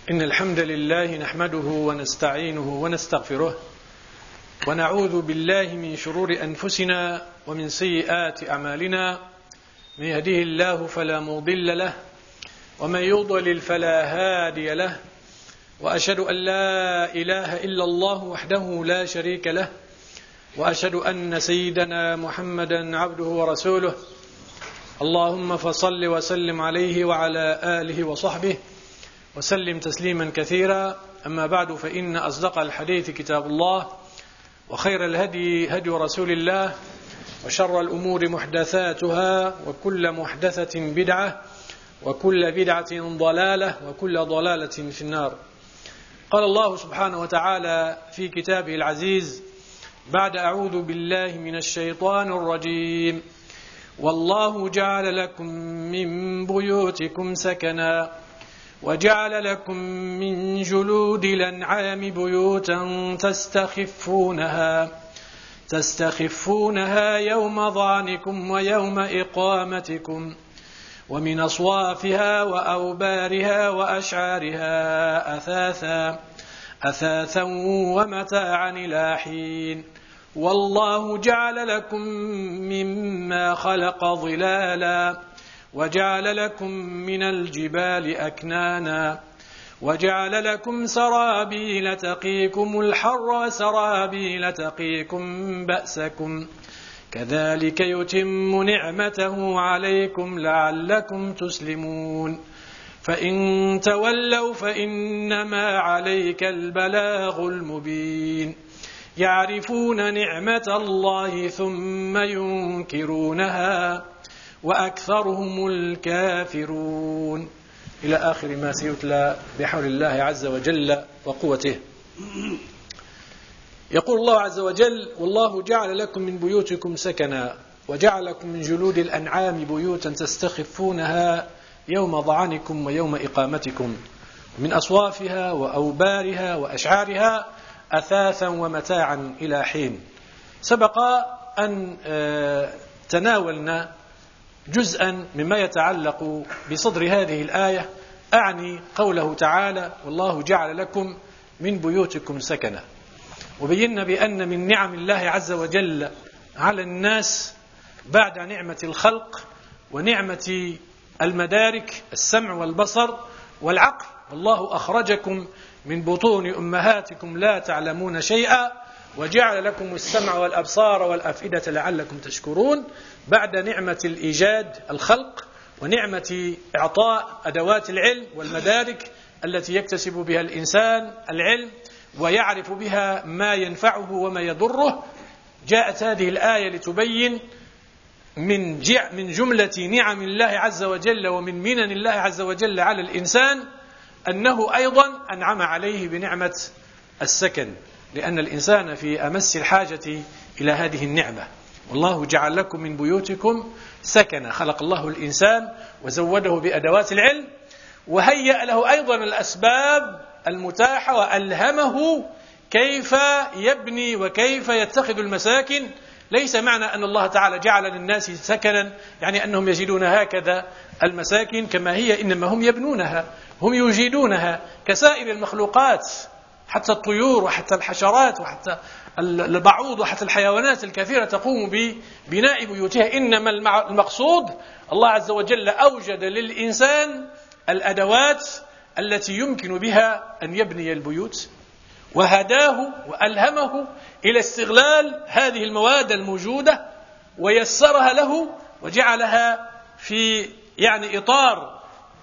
إن الحمد لله نحمده ونستعينه ونستغفره ونعوذ بالله من شرور أنفسنا ومن سيئات أعمالنا. من يهده الله فلا مضل له ومن يضلل فلا هادي له، وأشهد أن لا إله إلا الله وحده لا شريك له، وأشهد أن سيدنا محمدا عبده ورسوله. اللهم فصل وسلم عليه وعلى آله وصحبه وسلم تسليما كثيرا. أما بعد، فإن أصدق الحديث كتاب الله، وخير الهدي هدي رسول الله، وشر الأمور محدثاتها، وكل محدثة بدعة، وكل بدعة ضلالة، وكل ضلالة في النار. قال الله سبحانه وتعالى في كتابه العزيز بعد أعوذ بالله من الشيطان الرجيم: والله جعل لكم من بيوتكم سكنا وجعل لكم من جلود الأنعام بيوتا تستخفونها يوم ظعنكم ويوم إقامتكم، ومن أصوافها وأوبارها وأشعارها أثاثا ومتاعا إلى حين. والله جعل لكم مما خلق ظلالا وجعل لكم من الجبال أكنانا وجعل لكم سرابيل تقيكم الحر وسرابيل تقيكم بأسكم، كذلك يتم نعمته عليكم لعلكم تسلمون. فإن تولوا فإنما عليك البلاغ المبين. يعرفون نعمة الله ثم ينكرونها وأكثرهم الكافرون، إلى آخر ما سيتلى بحول الله عز وجل وقوته. يقول الله عز وجل: والله جعل لكم من بيوتكم سكنا وجعل لكم من جلود الأنعام بيوتا تستخفونها يوم ظعنكم ويوم إقامتكم، من أصوافها وأوبارها وأشعارها أثاثا ومتاعا إلى حين. سبق أن تناولنا جزءا مما يتعلق بصدر هذه الآية، أعني قوله تعالى: والله جعل لكم من بيوتكم سكنا، وبينا بأن من نعم الله عز وجل على الناس بعد نعمة الخلق ونعمة المدارك السمع والبصر والعقل: والله أخرجكم من بطون أمهاتكم لا تعلمون شيئا وجعل لكم السمع والأبصار والأفئدة لعلكم تشكرون. بعد نعمة الإيجاد الخلق ونعمة إعطاء أدوات العلم والمدارك التي يكتسب بها الإنسان العلم ويعرف بها ما ينفعه وما يضره، جاءت هذه الآية لتبين من جملة نعم الله عز وجل ومن منن الله عز وجل على الإنسان أنه أيضا أنعم عليه بنعمة السكن، لأن الإنسان في أمس الحاجة إلى هذه النعمة. والله جعل لكم من بيوتكم سكنا، خلق الله الإنسان وزوده بأدوات العلم وهيأ له أيضا الأسباب المتاحة وألهمه كيف يبني وكيف يتخذ المساكن. ليس معنى أن الله تعالى جعل للناس سكنا يعني أنهم يجدون هكذا المساكن كما هي، إنما هم يبنونها، هم يجيدونها كسائر المخلوقات، حتى الطيور وحتى الحشرات وحتى البعوض وحتى الحيوانات الكثيرة تقوم ببناء بيوتها. إنما المقصود الله عز وجل أوجد للإنسان الأدوات التي يمكن بها أن يبني البيوت، وهداه وألهمه إلى استغلال هذه المواد الموجودة ويسرها له وجعلها في إطار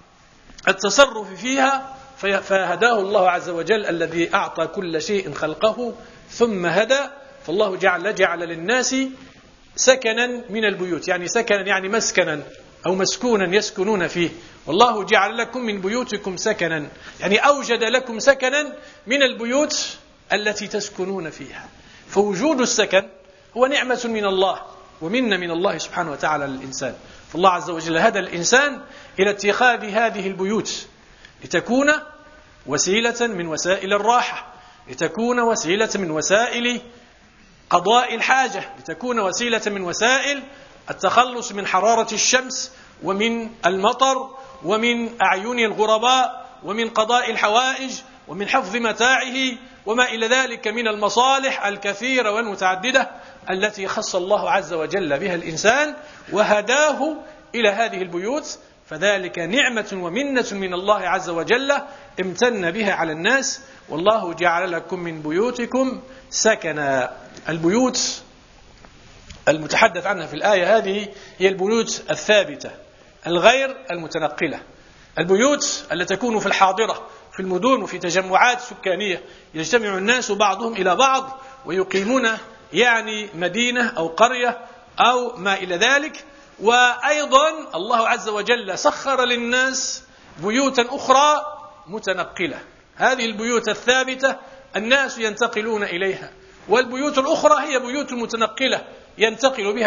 التصرف فيها، فهداه الله عز وجل الذي أعطى كل شيء خلقه ثم هدى. فالله جعل للناس سكنا من البيوت، يعني سكنا يعني مسكنا أو مسكونا يسكنون فيه. والله جعل لكم من بيوتكم سكنا يعني أوجد لكم سكنا من البيوت التي تسكنون فيها. فوجود السكن هو نعمة من الله ومنة من الله سبحانه وتعالى للإنسان. فالله عز وجل هدى الإنسان إلى اتخاذ هذه البيوت لتكون وسيلة من وسائل الراحة، لتكون وسيلة من وسائل قضاء الحاجة، لتكون وسيلة من وسائل التخلص من حرارة الشمس ومن المطر ومن أعين الغرباء ومن قضاء الحوائج ومن حفظ متاعه وما إلى ذلك من المصالح الكثيرة والمتعددة التي خص الله عز وجل بها الإنسان وهداه إلى هذه البيوت، فذلك نعمة ومنة من الله عز وجل امتن بها على الناس. والله جعل لكم من بيوتكم سكنا. البيوت المتحدث عنها في الآية هذه هي البيوت الثابتة الغير المتنقلة، البيوت التي تكون في الحاضرة في المدن وفي تجمعات سكانية يجتمع الناس بعضهم إلى بعض ويقيمون يعني مدينة أو قرية أو ما إلى ذلك. وأيضا الله عز وجل سخر للناس بيوتا أخرى متنقلة، هذه البيوت الثابتة الناس ينتقلون إليها، والبيوت الأخرى هي بيوت متنقلة ينتقل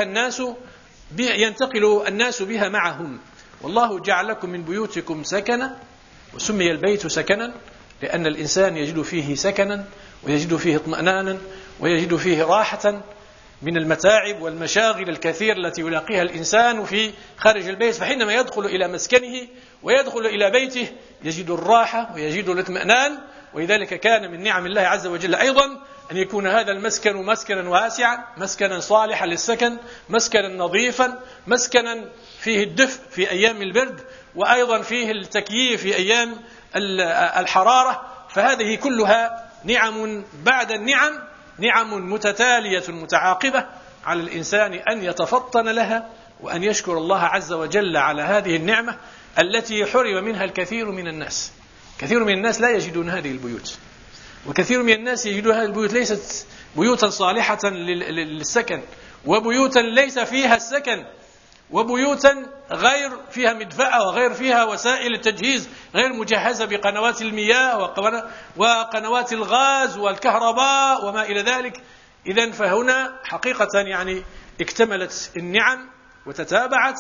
الناس بها معهم. والله جعل لكم من بيوتكم سكنا، وسمي البيت سكنا لأن الإنسان يجد فيه سكنا ويجد فيه اطمئنانا ويجد فيه راحة من المتاعب والمشاغل الكثير التي يلاقيها الإنسان في خارج البيت، فحينما يدخل إلى مسكنه ويدخل إلى بيته يجد الراحة ويجد الاطمئنان. ولذلك كان من نعم الله عز وجل أيضا أن يكون هذا المسكن مسكنا واسعا، مسكنا صالحا للسكن، مسكنا نظيفا، مسكنا فيه الدفء في أيام البرد، وأيضا فيه التكييف في أيام الحرارة. فهذه كلها نعم بعد النعم، نعم متتالية متعاقبة على الإنسان أن يتفطن لها وأن يشكر الله عز وجل على هذه النعمة التي حرم منها الكثير من الناس. كثير من الناس لا يجدون هذه البيوت، وكثير من الناس يجدون هذه البيوت ليست بيوتا صالحة للسكن، وبيوتا ليس فيها السكن، وبيوتا غير فيها مدفأة وغير فيها وسائل التجهيز، غير مجهزة بقنوات المياه وقنوات الغاز والكهرباء وما إلى ذلك. إذن فهنا حقيقة يعني اكتملت النعم وتتابعت،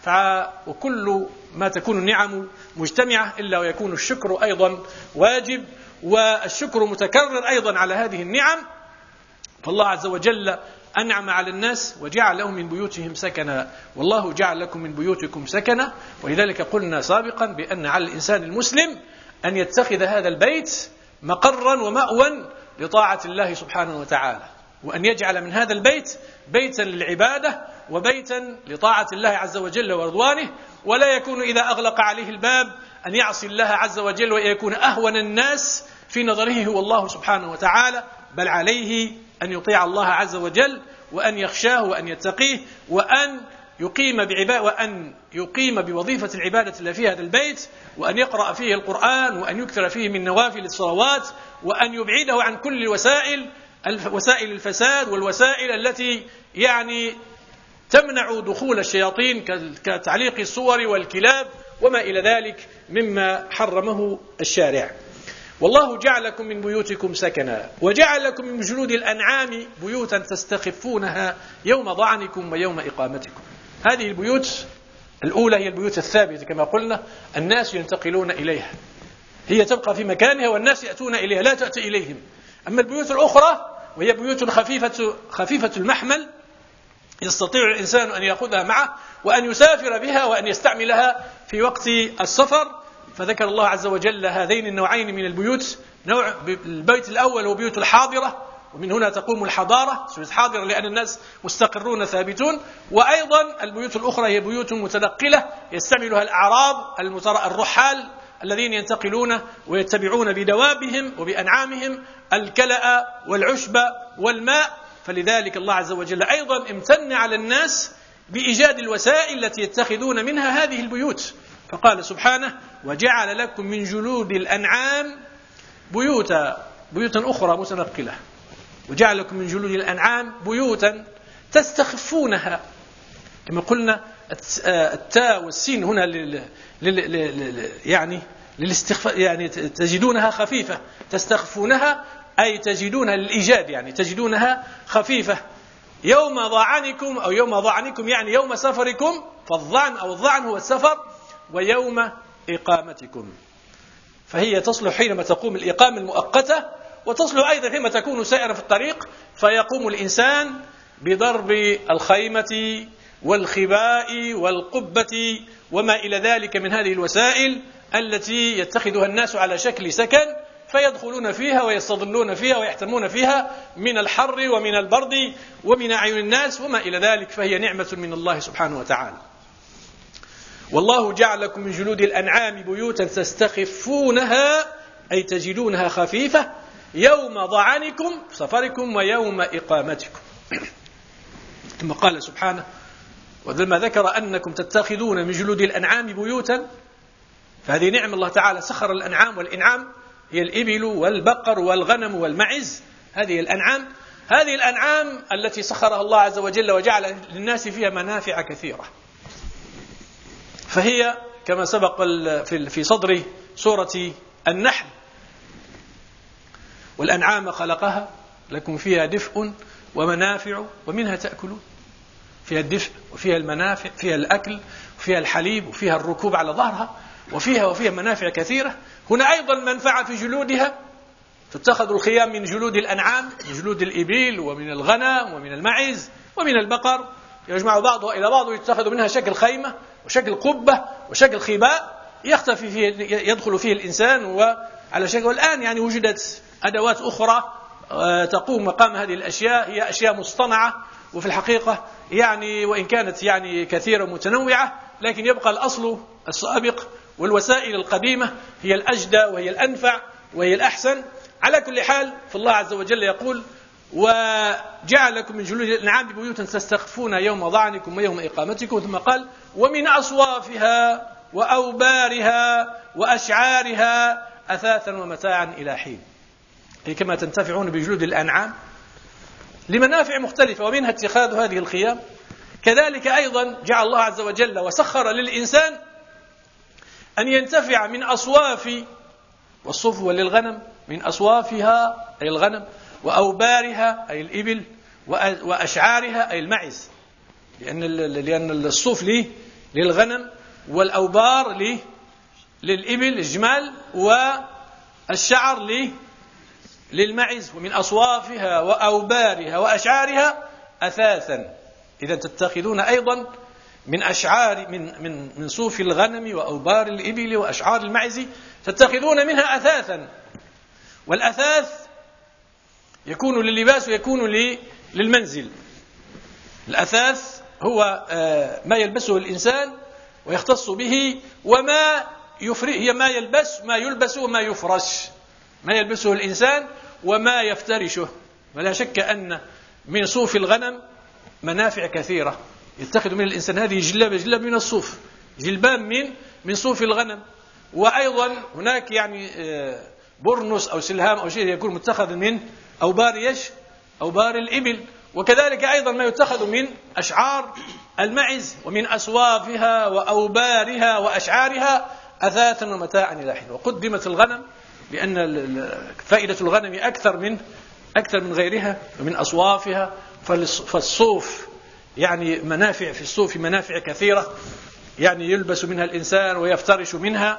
وكل ما تكون النعم مجتمعة إلا ويكون الشكر أيضا واجب، والشكر متكرر أيضا على هذه النعم. فالله عز وجل أنعم على الناس وجعل لهم من بيوتهم سكنا، والله جعل لكم من بيوتكم سكنا. ولذلك قلنا سابقا بأن على الإنسان المسلم أن يتخذ هذا البيت مقرا ومأوى لطاعة الله سبحانه وتعالى، وأن يجعل من هذا البيت بيتا للعبادة وبيتا لطاعة الله عز وجل ورضوانه، ولا يكون إذا أغلق عليه الباب أن يعصي الله عز وجل ويكون أهون الناس في نظره هو الله سبحانه وتعالى، بل عليه أن يطيع الله عز وجل وأن يخشاه وأن يتقيه وأن يقيم بوظيفة العبادة التي في هذا البيت، وأن يقرأ فيه القرآن، وأن يكثر فيه من نوافل الصلوات، وأن يبعده عن كل وسائل الفساد والوسائل التي يعني تمنع دخول الشياطين كتعليق الصور والكلاب وما إلى ذلك مما حرمه الشارع. والله جعل لكم من بيوتكم سكنا وجعل لكم من جلود الأنعام بيوتا تستخفونها يوم ضعنكم ويوم إقامتكم. هذه البيوت الأولى هي البيوت الثابتة كما قلنا، الناس ينتقلون إليها، هي تبقى في مكانها والناس يأتون إليها لا تأتي إليهم. أما البيوت الأخرى وهي بيوت خفيفة المحمل يستطيع الإنسان أن يأخذها معه وأن يسافر بها وأن يستعملها في وقت السفر. فذكر الله عز وجل هذين النوعين من البيوت. نوع البيت الأول هو بيوت الحاضرة، ومن هنا تقوم الحضارة، سميت حاضرة لأن الناس مستقرون ثابتون. وأيضا البيوت الأخرى هي بيوت متنقلة يستعملها الأعراب الرحال الذين ينتقلون ويتبعون بدوابهم وبأنعامهم الكلأ والعشب والماء. فلذلك الله عز وجل أيضا امتن على الناس بإيجاد الوسائل التي يتخذون منها هذه البيوت، فقال سبحانه: وجعل لكم من جلود الأنعام بيوتا أخرى متنقلة، وجعل لكم من جلود الأنعام بيوتا تستخفونها. كما قلنا التاء والسين هنا يعني للاستخفاف، يعني تجدونها خفيفة، تستخفونها أي تجدونها للإيجاد، يعني تجدونها خفيفة. يوم ضعنكم أو يوم ضعنكم يعني يوم سفركم، فالضعن أو الضعن هو السفر، ويوم إقامتكم، فهي تصلح حينما تقوم الإقامة المؤقتة، وتصلح أيضا حينما تكون سائرا في الطريق، فيقوم الإنسان بضرب الخيمة والخباء والقبة وما إلى ذلك من هذه الوسائل التي يتخذها الناس على شكل سكن، فيدخلون فيها ويستظلون فيها ويحتمون فيها من الحر ومن البرد ومن أعين الناس وما إلى ذلك، فهي نعمة من الله سبحانه وتعالى. والله جعل لكم من جلود الأنعام بيوتا تستخفونها أي تجدونها خفيفة يوم ضعنكم سفركم ويوم إقامتكم. ثم قال سبحانه: ولما ذكر أنكم تتخذون من جلود الأنعام بيوتا، فهذه نعم الله تعالى، سخر الأنعام، والإنعام هي الإبل والبقر والغنم والمعز، هذه الأنعام التي سخرها الله عز وجل وجعل للناس فيها منافع كثيرة. فهي كما سبق في صدر سورة النحل: والأنعام خلقها لكم فيها دفء ومنافع ومنها تأكلون. فيها الدفء وفيها المنافع، فيها الأكل وفيها الحليب وفيها الركوب على ظهرها وفيها منافع كثيرة. هنا أيضا منفعة في جلودها، تتخذ الخيام من جلود الأنعام، من جلود الإبل ومن الغنم ومن المعز ومن البقر، يجمع بعضها إلى بعض ويتخذ منها شكل خيمة وشكل قبة وشكل خباء يختفي فيه يدخل فيه الإنسان وعلى شكل. والآن يعني وجدت أدوات أخرى تقوم مقام هذه الأشياء، هي أشياء مصطنعة، وفي الحقيقة يعني وإن كانت يعني كثيرة متنوعة، لكن يبقى الأصل السابق والوسائل القديمة هي الأجدى وهي الأنفع وهي الأحسن. على كل حال فالله عز وجل يقول: وجعل لكم من جلود الأنعام بيوتا تستخفون يوم ضعنكم ويوم إقامتكم. ثم قال: ومن أصوافها وأوبارها وأشعارها أثاثا ومتاعا إلى حين. أي كما تنتفعون بجلود الأنعام لمنافع مختلفة ومنها اتخاذ هذه الخيام، كذلك أيضا جعل الله عز وجل وسخر للإنسان أن ينتفع من أصواف، والصوف للغنم، من أصوافها أي الغنم، وأوبارها أي الإبل، وأشعارها أي المعز، لأن الصوف للغنم والأوبار للإبل الجمال والشعر للمعز. ومن أصوافها وأوبارها وأشعارها أثاثا، إذا تتخذون أيضا من أشعار من صوف الغنم وأوبار الإبل وأشعار المعز تتخذون منها أثاثا. والأثاث يكون لللباس ويكون للمنزل. الأثاث هو ما يلبسه الإنسان ويختص به، وما هي ما يلبس وما يفرش، ما يلبسه الإنسان وما يفترشه. ولا شك أن من صوف الغنم منافع كثيرة يتخذ من الإنسان. هذه جلاب من الصوف، جلباب من صوف الغنم. وأيضا هناك يعني برنس أو سلهام أو شيء يكون متخذ من أوبار الإبل. وكذلك أيضا ما يتخذ من أشعار المعز. ومن أصوافها وأوبارها وأشعارها أثاثا ومتاعا إلى حين. وقدمت الغنم لأن فائدة الغنم أكثر من غيرها. ومن أصوافها، فالصوف يعني منافع، في الصوف منافع كثيرة، يعني يلبس منها الإنسان ويفترش منها،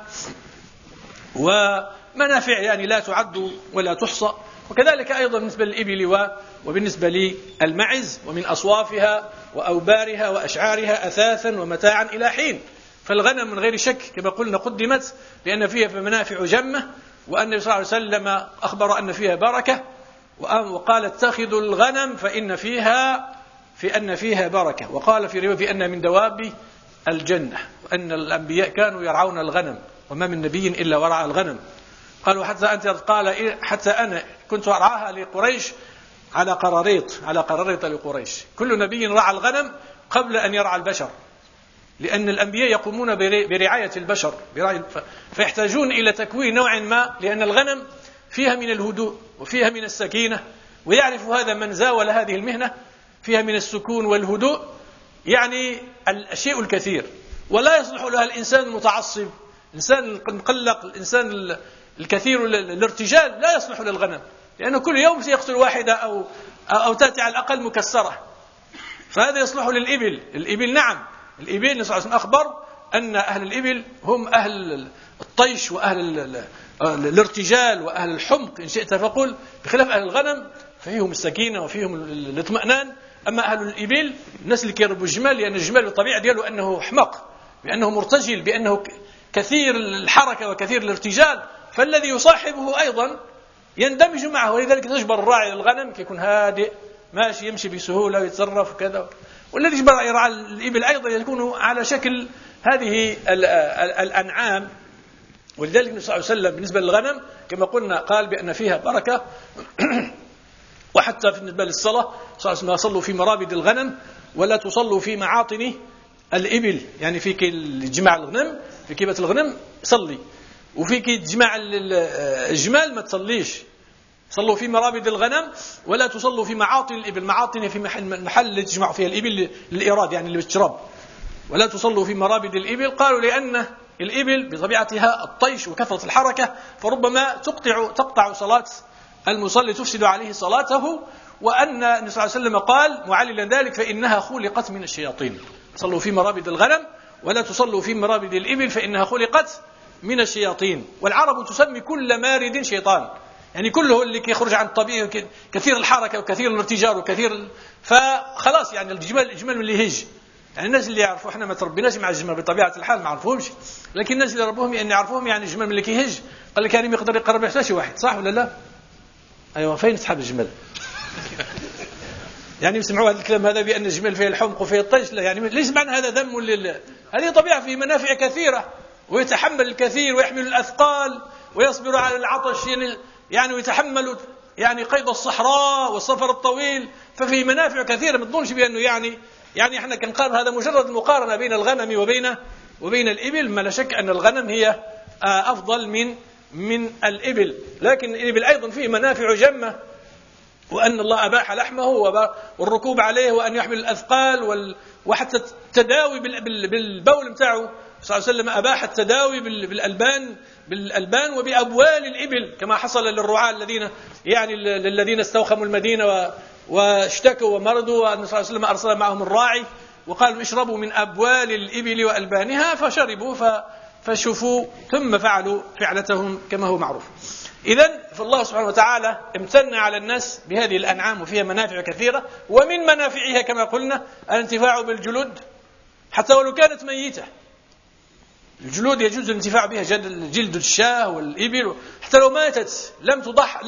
ومنافع يعني لا تعد ولا تحصى. وكذلك أيضا بالنسبة للإبل وبالنسبة للمعز. ومن أصوافها وأوبارها وأشعارها أثاثا ومتاعا إلى حين. فالغنم من غير شك كما قلنا قدمت لأن فيها منافع جمة، وأن صلى الله عليه وسلم أخبر أن فيها بركة، وقال: اتخذوا الغنم فإن فيها بركة. وقال في رواية أن من دواب الجنة، وأن الأنبياء كانوا يرعون الغنم، وما من نبي إلا ورعى الغنم. قالوا: حتى أنا كنت أرعاها لقريش على قراريط لقريش. كل نبي رعى الغنم قبل أن يرعى البشر، لأن الأنبياء يقومون برعاية البشر، فيحتاجون إلى تكوين نوع ما، لأن الغنم فيها من الهدوء وفيها من السكينة، ويعرف هذا من زاول هذه المهنة، فيها من السكون والهدوء، يعني الشيء الكثير. ولا يصلح لها الإنسان المتعصب، الإنسان المقلق، الإنسان الكثير الارتجال، لا يصلح للغنم، لأنه كل يوم سيقتل واحدة أو تأتي على الأقل مكسرة. فهذا يصلح للإبل. الإبل نعم، الإبل النبي صلى الله عليه وسلم أخبر أن أهل الإبل هم أهل الطيش وأهل الارتجال وأهل الحمق إن شئت فقل، بخلاف أهل الغنم فيهم السكينة وفيهم الاطمئنان. أما أهل الإبل الناس اللي كيربوا الجمال، لأن الجمال الطبيعة دياله أنه حمق، بأنه مرتجل، بأنه كثير الحركة وكثير الارتجال، فالذي يصاحبه أيضا يندمج معه. ولذلك تجبر الراعي للغنم يكون هادئ ماشي يمشي بسهولة ويتصرف وكذا، والذي يجبر يرعى الإبل أيضا يكون على شكل هذه الأنعام. ولذلك النبي صلى الله عليه وسلم بالنسبة للغنم كما قلنا قال بأن فيها بركة وحتى بالنسبة للصلاة صلى الله عليه وسلم صلوا في مرابد الغنم ولا تصلوا في معاطن الإبل، يعني فيك جماع الغنم في كيبة الغنم صلي، وفيك جماع الجمال ما تصليش. صلوا في مرابد الغنم ولا تصلوا في معاطن الإبل. معاطن في محل اللي تجمع فيها الإبل للإيراد يعني اللي بالشراب. ولا تصلوا في مرابد الإبل، قالوا لأن الإبل بطبيعتها الطيش وكثرة الحركة فربما تقطع صلاة المصلي تفسد عليه صلاته. وأن النبي صلى الله عليه وسلم قال معللا ذلك فإنها خلقت من الشياطين. صلوا في مرابد الغنم ولا تصلوا في مرابد الإبل فإنها خلقت من الشياطين. والعرب تسمي كل مارد شيطان، يعني كله اللي يخرج عن الطبيعة كثير الحركة وكثير الارتجال وكثير فخلاص يعني الجمال من اللي يهج. يعني الناس اللي يعرفوا احنا ما تربيناش مع الجمال بطبيعة الحال ما عرفوهمش، لكن الناس اللي ربوهم يعني يعرفوهم يعني الجمال من اللي كيهج قال لك يعني ما يقدر يقرب حتى شي واحد، صح ولا لا؟ ايوه فين اصحاب الجمال؟ يعني يسمعوا هذا الكلام هذا بأن الجمال فيه الحمق وفيه الطيش، لا يعني ليس معنى هذا ذم لله، هذه طبيعة فيه منافع كثيرة ويتحمل الكثير ويحمل الأثقال ويصبر على العطش يعني ويتحمل يعني قيد الصحراء والسفر الطويل، ففيه منافع كثيرة. ما تظنش بأنه يعني احنا كنقارن هذا مجرد مقارنة بين الغنم وبين الإبل. ما لا شك أن الغنم هي أفضل من الإبل، لكن الإبل أيضا فيه منافع جمة، وأن الله أباح لحمه والركوب عليه وأن يحمل الأثقال وحتى التداوي بالبول متاعه صلى الله عليه وسلم أباح التداوي بالألبان وبأبوال الإبل كما حصل للرعاة الذين استوخموا المدينة واشتكوا ومرضوا، وأن صلى الله عليه وسلم أرسل معهم الراعي وقالوا اشربوا من أبوال الإبل وألبانها فشربوا فشفوا ثم فعلوا فعلتهم كما هو معروف. إذن فالله سبحانه وتعالى امتن على الناس بهذه الأنعام وفيها منافع كثيرة، ومن منافعها كما قلنا الانتفاع بالجلود حتى ولو كانت ميتة. الجلود يجوز الانتفاع بها، جلد الشاة والإبل حتى لو ماتت لم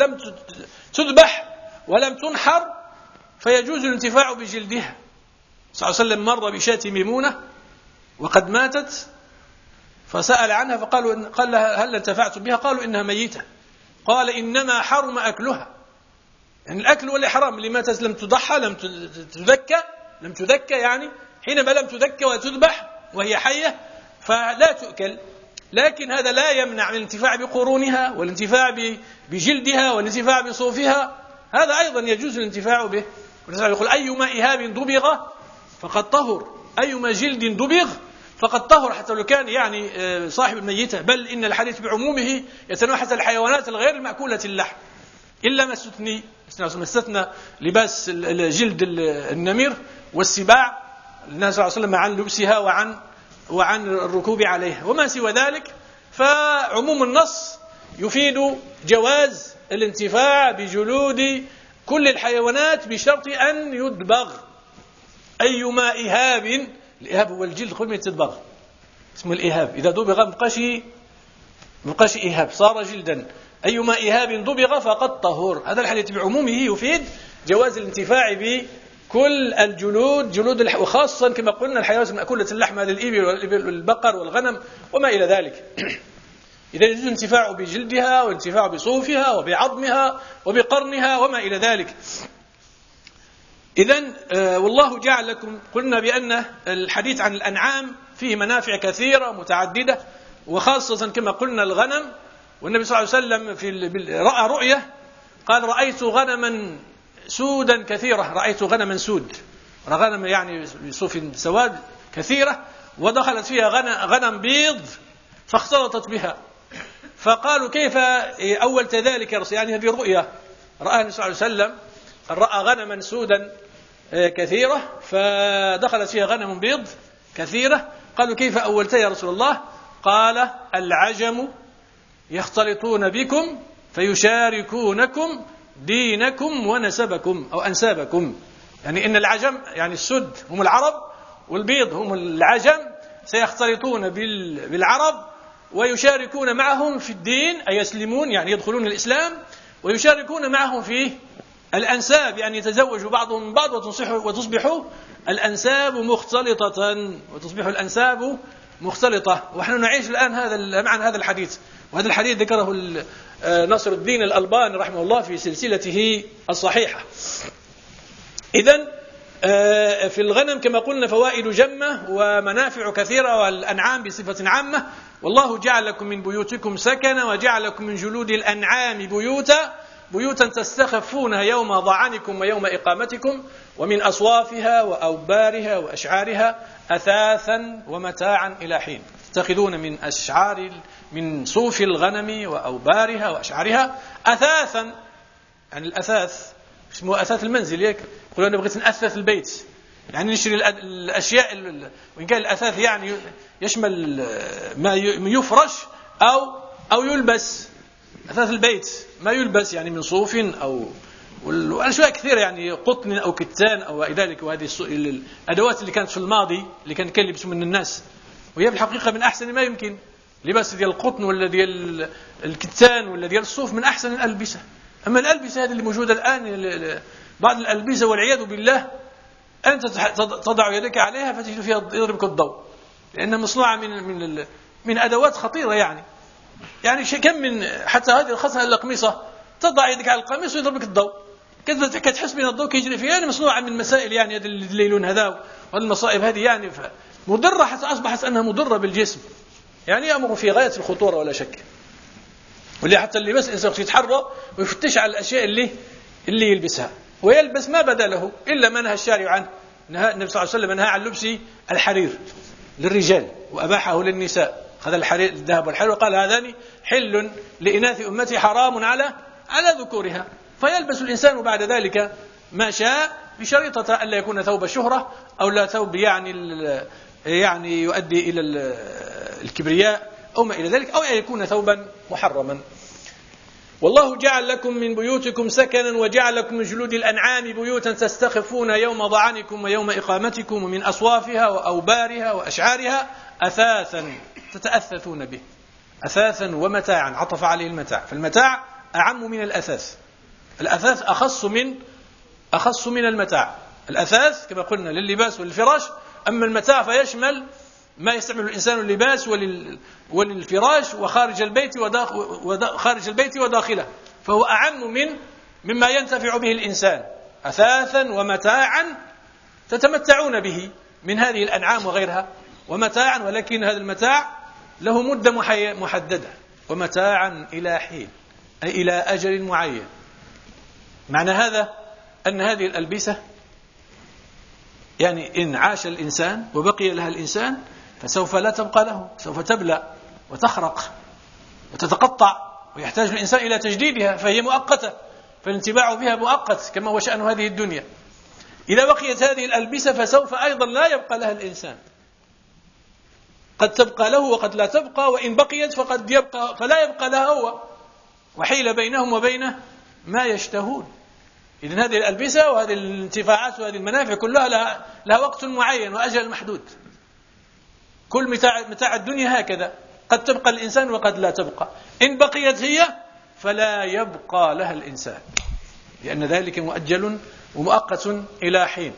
تذبح ولم تنحر فيجوز الانتفاع بجلدها. صلى الله عليه وسلم مر بشاة ميمونة وقد ماتت فسأل عنها قال لها هل انتفعت بها؟ قالوا إنها ميتة. قال إنما حرم أكلها، يعني الأكل واللي حرام اللي ماتت لم تضحى لم تذكى يعني حينما لم تذكى وتذبح وهي حية فلا تؤكل. لكن هذا لا يمنع من الانتفاع بقرونها والانتفاع بجلدها والانتفاع بصوفها، هذا أيضا يجوز الانتفاع به. والرسول يقول أيما إهاب دبغ فقد طهر، أيما جلد دبغ فقد طهر، حتى لو كان يعني صاحب الميتة. بل إن الحديث بعمومه يتناول حتى الحيوانات الغير المأكولة اللحم إلا ما استثنى لباس جلد النمر والسباع النبي صلى الله عليه وسلم عن لبسها وعن الركوب عليها. وما سوى ذلك فعموم النص يفيد جواز الانتفاع بجلود كل الحيوانات بشرط أن يدبغ. أيما إهاب، الإهاب هو الجلد قبل ما يتدبغ اسمه الإهاب، إذا دبغ مبقاش إهاب صار جلدا. أيما إهاب دبغ فقد طهور. هذا الحديث بعمومه يفيد جواز الانتفاع بكل الجلود وخاصة كما قلنا الحيوانات المأكولة اللحم هذه الإبل والبقر والغنم وما إلى ذلك. إذا يجوز الانتفاع بجلدها والانتفاع بصوفها وبعظمها وبقرنها وما إلى ذلك. إذن والله جعل لكم، قلنا بأن الحديث عن الأنعام فيه منافع كثيرة متعددة، وخاصة كما قلنا الغنم. والنبي صلى الله عليه وسلم رأى رؤية قال رأيت غنما سودا كثيرة، رأيت غنما سود، غنم يعني بصوف سواد كثيرة، ودخلت فيها غنم بيض فاختلطت بها. فقالوا كيف أولت ذلك يا رسول؟ يعني هذه الرؤيا رآها النبي صلى الله عليه وسلم، رأى غنما سودا كثيرة فدخلت فيها غنم بيض كثيرة. قالوا كيف أولتها يا رسول الله؟ قال العجم يختلطون بكم فيشاركونكم دينكم ونسبكم أو أنسابكم. يعني إن العجم يعني السد هم العرب والبيض هم العجم سيختلطون بالعرب ويشاركون معهم في الدين، أي يسلمون يعني يدخلون الإسلام، ويشاركون معهم في الأنساب، يعني يتزوج بعضهم من بعض وتصبح الأنساب مختلطة، وتصبح الأنساب مختلطة. ونحن نعيش الآن معنى هذا الحديث، وهذا الحديث ذكره ناصر الدين الألباني رحمه الله في سلسلته الصحيحة. إذن في الغنم كما قلنا فوائد جمة ومنافع كثيرة، والأنعام بصفة عامة. والله جعل لكم من بيوتكم سكنا وجعل لكم من جلود الأنعام بيوتا تستخفونها يوم ضعنكم ويوم إقامتكم، ومن أصوافها وأوبارها وأشعارها أثاثا ومتاعا إلى حين. تتخذون من صوف الغنم وأوبارها وأشعارها أثاثا، يعني الأثاث اسمه أثاث المنزل، يقولون أنا بغيت نأثث البيت، يعني نشري الأشياء، وإن كان الأثاث يعني يشمل ما يفرش أو يلبس. أثاث البيت ما يلبس يعني من صوف أو أشياء كثيرة، يعني قطن أو كتان أو ذلك. وهذه الأدوات اللي كانت في الماضي اللي كان يلبسوا من الناس، وهي في الحقيقة من أحسن ما يمكن. لباس ديال القطن ولا ديال الكتان ولا ديال الصوف من أحسن الألبسة. أما الألبسة هذه اللي موجودة الآن، بعض الألبسة والعياذ بالله أنت تضع يدك عليها فتجد فيها يضربك الضوء، لأنها مصنوعة من أدوات خطيرة. يعني كم من حتى هذه خاصة القميصة، تضع يدك على القميص ويضربك الضوء، كتحس بأن الضوء كيجري فيها. يعني مصنوعة من مسائل، يعني هذا الليلون هذا والمصائب هذه، يعني مضرة حتى أصبحت أنها مضرة بالجسم، يعني أمر في غاية الخطورة ولا شك. واللي حتى اللي بس الإنسان يتحرى ويفتش على الأشياء اللي يلبسها، ويلبس ما بدا له إلا ما نهى الشارع عنه. النبي صلى الله عليه وسلم نهى عن لبس الحرير للرجال وأباحه للنساء. خذ الحرير الذهب والحرير وقال هذان حل لإناث أمتي حرام على ذكورها. فيلبس الإنسان بعد ذلك ما شاء، بشريطة ألا يكون ثوب شهرة أو لا ثوب يعني يؤدي إلى الكبرياء أو ما إلى ذلك، أو أن يكون ثوبا محرما. والله جعل لكم من بيوتكم سكنا وجعل لكم من جلود الأنعام بيوتا تستخفون يوم ضعنكم ويوم إقامتكم، ومن أصوافها وأوبارها وأشعارها أثاثا تتأثثون به. أثاثا ومتاعا، عطف عليه المتاع، فالمتاع أعم من الأثاث. الأثاث أخص من المتاع. الأثاث كما قلنا لللباس والفراش، أما المتاع فيشمل ما يستعمل الإنسان اللباس وللفراش وخارج البيت وداخله، فهو أعم مما ينتفع به الإنسان. أثاثا ومتاعا تتمتعون به من هذه الأنعام وغيرها، ومتاعا، ولكن هذا المتاع له مدة محددة، ومتاعا إلى حين، أي إلى أجل معين. معنى هذا أن هذه الألبسة يعني إن عاش الإنسان وبقي لها الإنسان فسوف لا تبقى له، سوف تبلى وتخرق وتتقطع، ويحتاج الإنسان إلى تجديدها، فهي مؤقتة، فالانتباع بها مؤقت كما هو شأن هذه الدنيا. إذا بقيت هذه الألبسة فسوف أيضا لا يبقى لها الإنسان، قد تبقى له وقد لا تبقى، وإن بقيت فلا يبقى لها هو، وحيل بينهم وبين ما يشتهون. إذن هذه الألبسة وهذه الانتفاعات وهذه المنافع كلها لها وقت معين وأجل محدود. كل متاع الدنيا هكذا، قد تبقى الإنسان وقد لا تبقى. إن بقيت هي فلا يبقى لها الإنسان، لأن ذلك مؤجل ومؤقت إلى حين.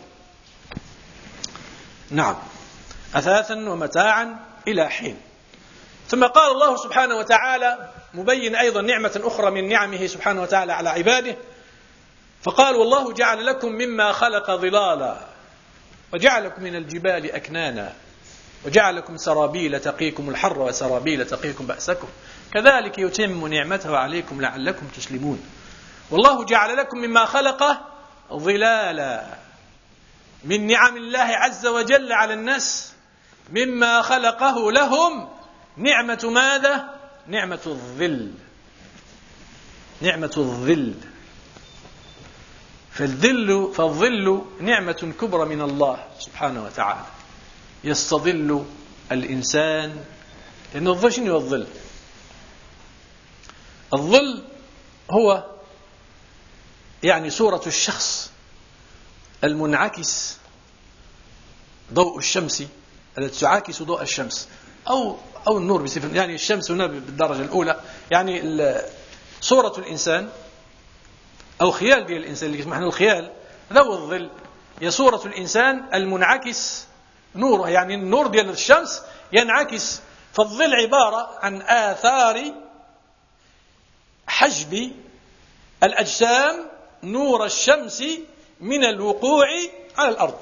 نعم، أثاثا ومتاعا إلى حين. ثم قال الله سبحانه وتعالى مبين أيضا نعمة أخرى من نعمه سبحانه وتعالى على عباده، فقال والله جعل لكم مما خلق ظلالا وجعلكم من الجبال أكنانا وجعلكم سرابيل تقيكم الحر وسرابيل تقيكم بأسكم كذلك يتم نعمته عليكم لعلكم تسلمون. والله جعل لكم مما خلق ظلالا، من نعم الله عز وجل على الناس مما خلقه لهم نعمة ماذا؟ نعمة الظل. نعمة الظل، فالظل نعمة كبرى من الله سبحانه وتعالى، يستظل الإنسان. لأن الظل شنو الظل؟ الظل هو يعني صورة الشخص المنعكس ضوء الشمس، التي تعاكس ضوء الشمس، أو النور بصفة، يعني الشمس هنا بالدرجة الأولى، يعني صورة الإنسان أو خيال ديال الإنسان اللي اسمه الخيال ذو الظل، هي صورة الإنسان المنعكس نوره، يعني النور ديال الشمس ينعكس، فالظل عبارة عن آثار حجب الأجسام نور الشمس من الوقوع على الأرض.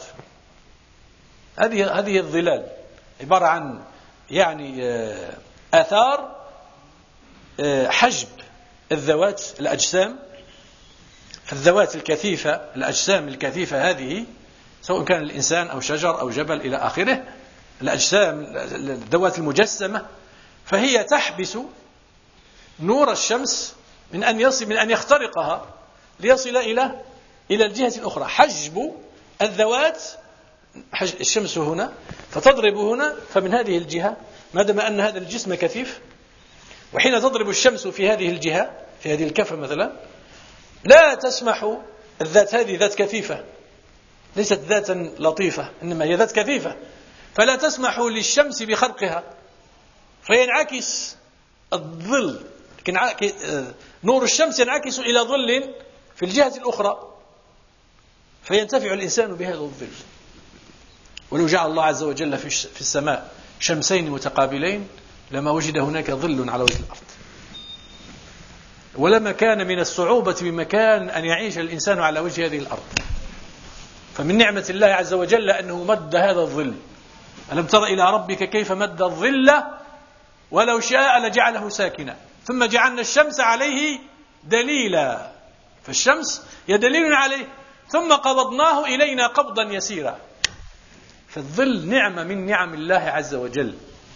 هذه الظلال عبارة عن يعني آثار حجب الذوات الأجسام، الذوات الكثيفة، الأجسام الكثيفة هذه، سواء كان الإنسان أو شجر أو جبل إلى آخره، الأجسام الذوات المجسمة، فهي تحبس نور الشمس من أن يخترقها ليصل إلى الجهة الأخرى. حجب الذوات، الشمس هنا فتضرب هنا، فمن هذه الجهة ما دام أن هذا الجسم كثيف، وحين تضرب الشمس في هذه الجهة، في هذه الكفة مثلا، لا تسمح الذات هذه ذات كثيفة، ليست ذاتا لطيفة، إنما هي ذات كثيفة، فلا تسمح للشمس بخرقها، فينعكس الظل، نور الشمس ينعكس إلى ظل في الجهة الأخرى، فينتفع الإنسان بهذا الظل. ولو جعل الله عز وجل في السماء شمسين متقابلين لما وجد هناك ظل على وجه الأرض، ولما كان من الصعوبة بمكان أن يعيش الإنسان على وجه هذه الأرض. فمن نعمة الله عز وجل أنه مد هذا الظل. ألم تر إلى ربك كيف مد الظل ولو شاء لجعله ساكنا ثم جعلنا الشمس عليه دليلا، فالشمس هي دليل عليه، ثم قبضناه إلينا قبضا يسيرا. فالظل نعمة من نعم الله عز وجل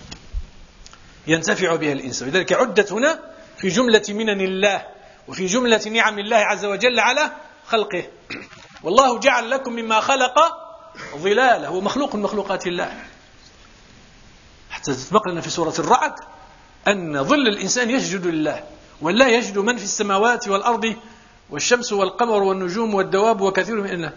ينتفع بها الإنسان، لذلك عدت هنا في جملة منن الله وفي جملة نعم الله عز وجل على خلقه. والله جعل لكم مما خلق ظلالا، هو مخلوق من مخلوقات الله، حتى تسبق لنا في سورة الرعد أن ظل الإنسان يسجد لله، ولا يسجد من في السماوات والأرض والشمس والقمر والنجوم والدواب وكثير من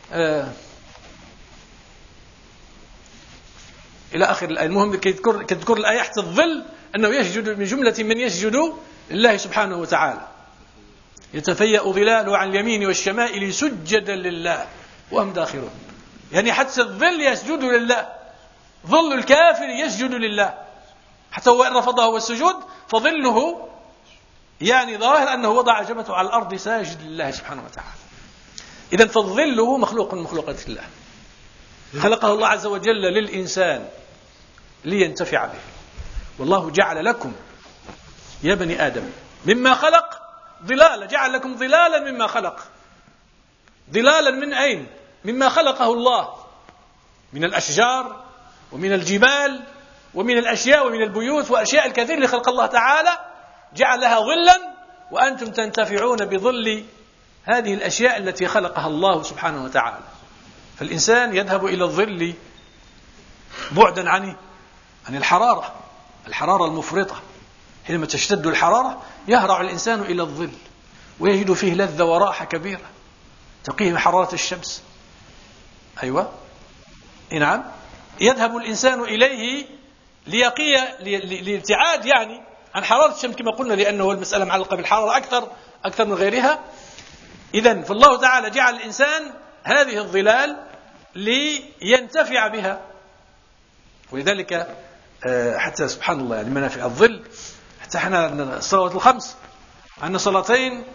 إلى آخر الآية. المهم كذكر الآية تحت الظل أنه يسجد من جملة من يسجد لله سبحانه وتعالى. يتفيأ ظلاله عن اليمين والشمائل سجدا لله وهم داخرون، يعني حتى الظل يسجد لله، ظل الكافر يسجد لله، حتى وإن رفضه والسجود فظله يعني ظاهر أنه وضع جبهته على الأرض ساجد لله سبحانه وتعالى. إذن فالظل مخلوق من مخلوقات الله، خلقه الله عز وجل للإنسان لينتفع به. والله جعل لكم يا بني آدم مما خلق ظلالا، جعل لكم ظلالا مما خلق. ظلالا من أين؟ مما خلقه الله من الأشجار ومن الجبال ومن الأشياء ومن البيوت وأشياء الكثير اللي خلق الله تعالى جعلها ظلا، وأنتم تنتفعون بظل هذه الأشياء التي خلقها الله سبحانه وتعالى. فالإنسان يذهب إلى الظل بعدا عن الحرارة المفرطة. حينما تشتد الحرارة يهرع الإنسان إلى الظل ويجد فيه لذة وراحة كبيرة تقيه من حرارة الشمس. أيوة نعم، يذهب الإنسان إليه للابتعاد يعني عن حرارة الشمس كما قلنا، لأنه المسألة معلقة بالحرارة أكثر من غيرها. إذن فالله تعالى جعل الإنسان هذه الظلال لينتفع بها، ولذلك حتى سبحان الله يعني منافع الظل. حتى احنا الصلوات الخمس عندنا صلاتين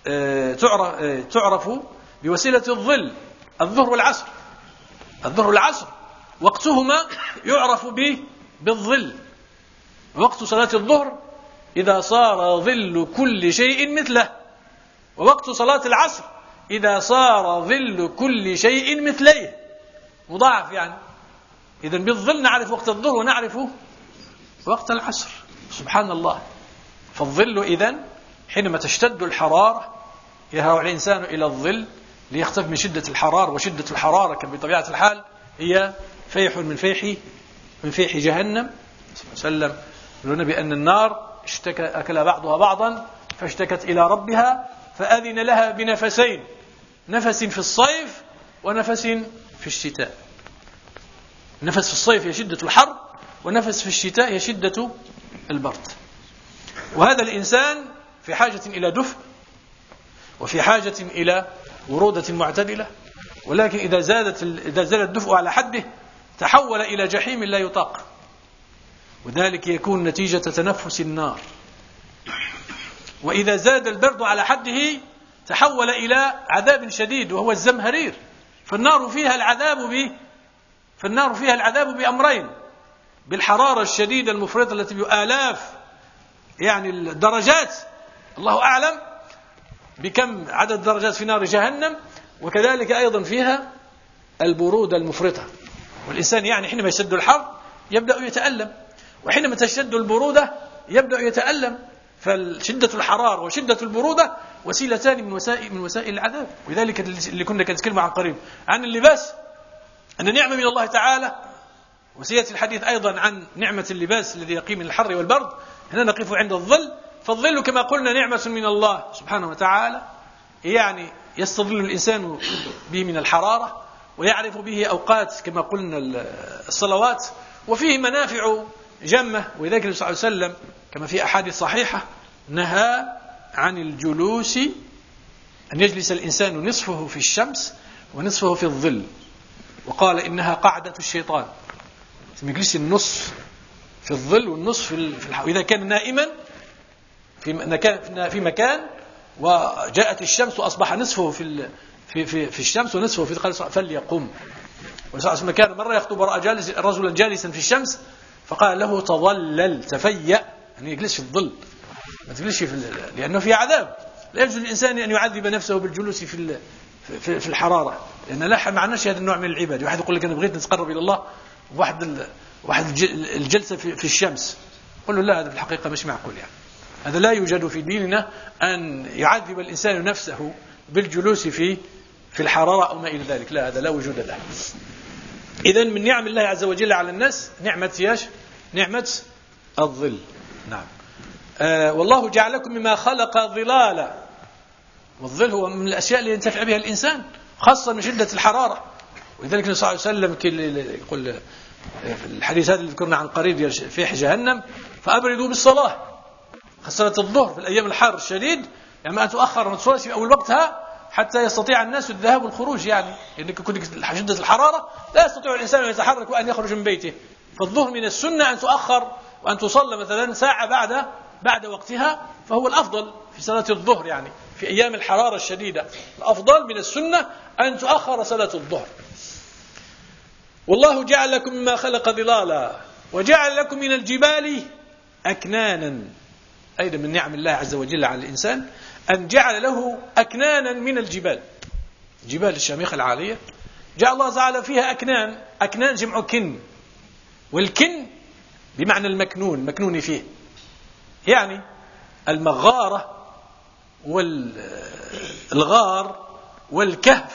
تعرف بوسيلة الظل، الظهر والعصر. الظهر والعصر وقتهما يعرف بالظل. وقت صلاة الظهر إذا صار ظل كل شيء مثله، ووقت صلاة العصر إذا صار ظل كل شيء مثليه، مضاعف يعني. إذن بالظل نعرف وقت الظهر ونعرف وقت العصر. سبحان الله. فالظل إذن حينما تشتد الحرارة يهرع الإنسان إلى الظل ليختفي من شدة الحرارة، وشدة الحرارة بطبيعة الحال هي فيح من فيح جهنم. سلم يقولون بأن النار أكل بعضها بعضا فاشتكت إلى ربها فأذن لها بنفسين، نفس في الصيف ونفس في الشتاء. نفس في الصيف هي شدة الحر، ونفس في الشتاء هي شدة البرد. وهذا الإنسان في حاجة إلى دفء، وفي حاجة إلى برودة معتدلة، ولكن إذا زاد الدفء على حده تحول إلى جحيم لا يطاق، وذلك يكون نتيجة تنفس النار. وإذا زاد البرد على حده تحول إلى عذاب شديد وهو الزمهرير. فالنار فيها العذاب بأمرين: بالحرارة الشديدة المفرطة التي بآلاف يعني الدرجات، الله أعلم بكم عدد درجات في نار جهنم، وكذلك أيضا فيها البرودة المفرطة. والإنسان يعني حينما يشد الحر يبدأ يتألم، وحينما تشد البرودة يبدأ يتألم. فشدة الحرارة وشدة البرودة وسيلتان من وسائل العذاب. ولذلك اللي كنا نتكلم عن قريب عن اللباس، أن نعمة من الله تعالى، وسيأتي الحديث أيضا عن نعمة اللباس الذي يقي من الحر والبرد. هنا نقف عند الظل، فالظل كما قلنا نعمة من الله سبحانه وتعالى، يعني يستظل الإنسان به من الحرارة، ويعرف به أوقات كما قلنا الصلوات، وفيه منافع جمة. ولذلك النبي صلى الله عليه وسلم كما في أحاديث صحيحة نهى عن الجلوس، أن يجلس الإنسان نصفه في الشمس ونصفه في الظل، وقال إنها قاعدة الشيطان. يجلس النصف في الظل والنصف في وإذا كان نائما في مكان وجاءت الشمس وأصبح نصفه في الشمس ونصفه في القلب فليقم. وسأل كان مرة يخطب رجلا جالسا في الشمس فقال له تظلل تفيأ، يعني يجلس في الظل، ما تجلسش لأنه في عذاب. لا يجوز للإنسان أن يعذب نفسه بالجلوس في الحرارة، لأن لا معناش هذا النوع من العبادة. واحد يقول لك أنا بغيت نتقرب إلى الله واحد الجلسة في الشمس، قل له لا، هذا في الحقيقة مش معقول. يعني هذا لا يوجد في ديننا أن يعذب الإنسان نفسه بالجلوس في الحرارة أو ما إلى ذلك، لا، هذا لا وجود له. إذن من نعم الله عز وجل على الناس نعمة الظل. نعم. والله جعلكم مما خلق ظلالا، والظل هو من الأشياء اللي ينتفع بها الإنسان خاصة من شدة الحرارة. ولذلك النبي صلى الله عليه وسلم يقول في الحديث هذا اللي ذكرنا عن قريب في جهنم: فأبردوا بالصلاة، صلاة الظهر في الأيام الحار الشديد، يعني أن تؤخر ما تصليش في أول وقتها حتى يستطيع الناس الذهاب والخروج، يعني كل شدة الحرارة لا يستطيع الإنسان أن يتحرك وأن يخرج من بيته. فالظهر من السنة أن تؤخر وأن تصلى مثلا ساعة بعد وقتها، فهو الأفضل في صلاة الظهر. يعني في أيام الحرارة الشديدة الأفضل من السنة أن تؤخر صلاة الظهر. والله جعل لكم مما خلق ظلالا وجعل لكم من الجبال أكنانا. أيضا من نعم الله عز وجل على الإنسان أن جعل له أكنانا من الجبال الشامخة العالية، جعل الله تعالى فيها أكنان جمع كن، والكن بمعنى المكنون فيه، يعني المغارة والغار والكهف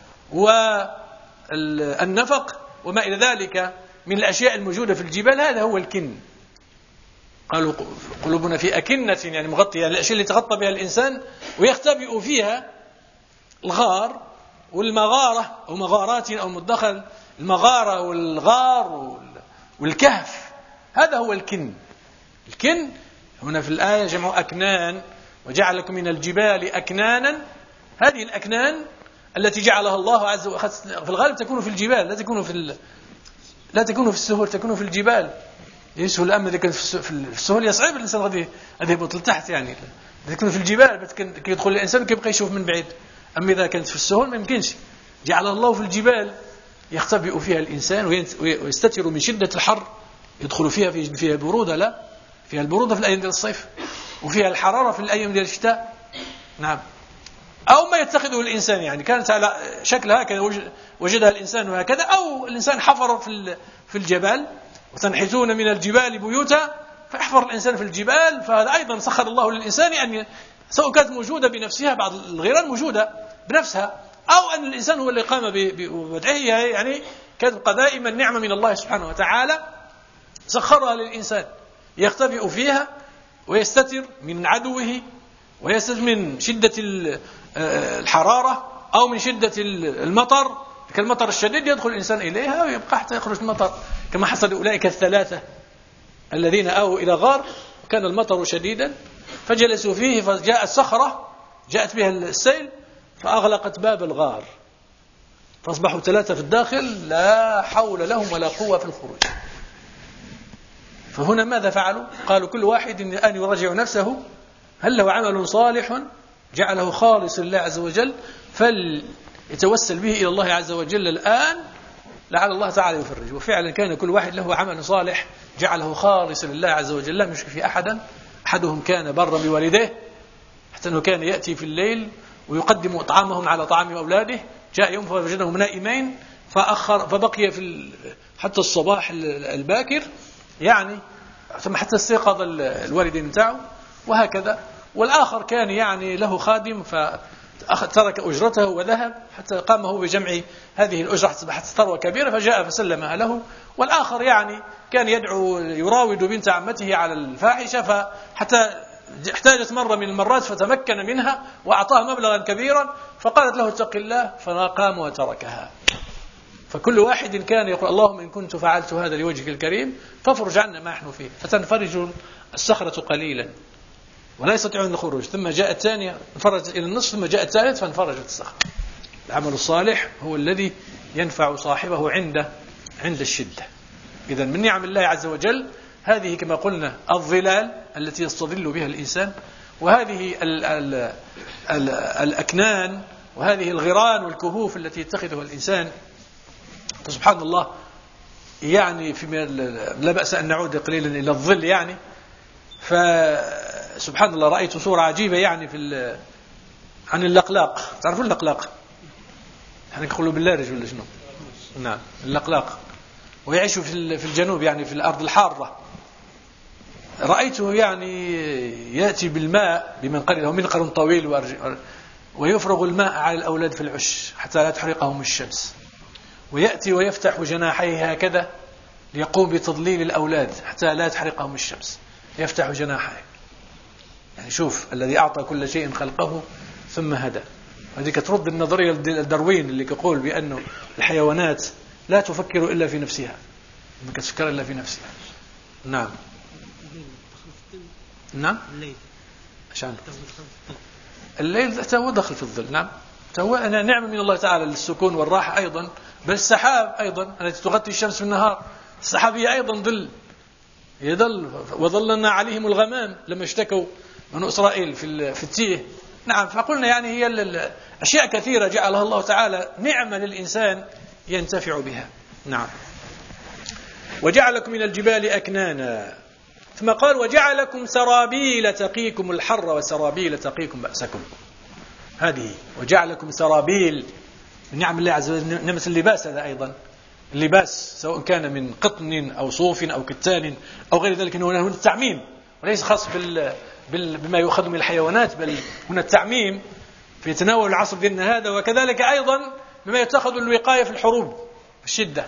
والنفق وما إلى ذلك من الأشياء الموجودة في الجبال، هذا هو الكن. قالوا قلوبنا في أكنة، يعني مغطية، الأشياء اللي تغطى بها الإنسان ويختبئ فيها الغار والمغارة أو مغارات أو مدخل، المغارة والغار والكهف، هذا هو الكن. الكن هنا في الآية جمع أكنان، وجعل لكم من الجبال أكنانا. هذه الأكنان التي جعلها الله عز وجل في الغالب تكون في الجبال، لا تكون في السهول، تكون في الجبال. يسهل الأمر إذا كان في السهول يصعب الإنسان غادي يهبط لتحت، يعني إذا كان في الجبال كي يدخل الإنسان كيبقى يشوف من بعيد. أما إذا كانت في السهول ما يمكنش. جعل الله في الجبال يختبئ فيها الإنسان ويستتر من شدة الحر، يدخل فيها برودة، لا فيها البرودة في الأيام ديال الصيف، وفيها الحرارة في الأيام ديال الشتاء. نعم. أو ما يتخذه الإنسان، يعني كانت على شكل هكذا وجدها الإنسان هكذا، أو الإنسان حفر في الجبال، وتنحتون من الجبال بيوتا، فيحفر الإنسان في الجبال. فهذا أيضا سخر الله للإنسان أن سواء كانت موجودة بنفسها، بعض الغيران موجودة بنفسها، أو أن الإنسان هو اللي قام بوضعها، يعني كانت دائما نعمة من الله سبحانه وتعالى سخرها للإنسان يختبئ فيها ويستتر من عدوه، ويستتر من شدة الحرارة أو من شدة المطر. كالمطر الشديد يدخل الإنسان إليها ويبقى حتى يخرج المطر، كما حصل لأولئك الثلاثة الذين آووا إلى غار وكان المطر شديدا فجلسوا فيه، فجاءت صخرة جاءت بها السيل فأغلقت باب الغار، فأصبحوا ثلاثة في الداخل لا حول لهم ولا قوة في الخروج. فهنا ماذا فعلوا؟ قالوا كل واحد أن يراجع نفسه، هل له عمل صالح جعله خالص لله عز وجل فليتوسل به إلى الله عز وجل الآن لعل الله تعالى يفرج. وفعلا كان كل واحد له عمل صالح جعله خالص لله عز وجل لا يشرك فيه أحدا. أحدهم كان برا بوالديه حتى أنه كان يأتي في الليل ويقدم طعامهم على طعام أولاده. جاء يوم فوجدهم نائمين فبقي حتى الصباح الباكر يعني، ثم حتى استيقظ الوالدين بتاعه وهكذا. والآخر كان يعني له خادم فترك أجرته وذهب حتى قام هو بجمع هذه الأجرة حتى ثروة كبيرة فجاء فسلمها له. والآخر يعني كان يراود بنت عمته على الفاحشة فحتى احتاجت مرة من المرات فتمكن منها وأعطاها مبلغا كبيرا فقالت له اتق الله فقام وتركها. فكل واحد كان يقول اللهم إن كنت فعلت هذا لوجهك الكريم فافرج عنا ما نحن فيه، فتنفرج الصخرة قليلا ولا يستطيعون الخروج. ثم جاء الثانية انفرجت إلى النصف، ثم جاء الثالث فانفرجت الصخرة. العمل الصالح هو الذي ينفع صاحبه عند الشدة. إذن من نعم الله عز وجل هذه كما قلنا الظلال التي يستظل بها الإنسان، وهذه الأكنان، وهذه الغران والكهوف التي يتخذها الإنسان. فسبحان الله يعني لا بأس أن نعود قليلا إلى الظل يعني. فسبحان الله رأيت صورة عجيبة يعني عن اللقلاق. تعرفون اللقلاق؟ احنا نقولوا باللارج ولا شنو؟ نعم اللقلاق، ويعيش في الجنوب يعني في الأرض الحارة. رأيته يعني يأتي بالماء بمنقل له منقر طويل ويفرغ الماء على الأولاد في العش حتى لا تحرقهم الشمس، ويأتي ويفتح جناحيه هكذا ليقوم بتضليل الأولاد حتى لا تحرقهم الشمس، يفتح جناحيه. يعني شوف الذي أعطى كل شيء خلقه ثم هدى. هذه ترد النظرية الداروين اللي يقول بأنه الحيوانات لا تفكر إلا في نفسها، ما تفكر إلا في نفسها. نعم نعم عشان الليل هو دخل في الظل. نعم هو نعمة من الله تعالى للسكون والراحة أيضا. بل السحاب أيضا التي تغطي الشمس في النهار، السحاب هي أيضا ظل يظل. وظللنا عليهم الغمام لما اشتكوا بنو إسرائيل في التيه. نعم فقلنا يعني هي أشياء كثيرة جعلها الله تعالى نعمة للإنسان ينتفع بها. نعم. وجعلكم من الجبال أكنانا، ثم قال وجعلكم سرابيل تقيكم الحر وسرابيل تقيكم بأسكم. هذه وجعلكم سرابيل من نعم الله عز وجل. نعمة اللباس هذا أيضا، اللباس سواء كان من قطن أو صوف أو كتان أو غير ذلك. هنا التعميم وليس خاص بما يؤخذ من الحيوانات، بل هنا التعميم في تناول العصر ديننا هذا. وكذلك أيضا بما يتخذ الوقاية في الحروب في الشدة.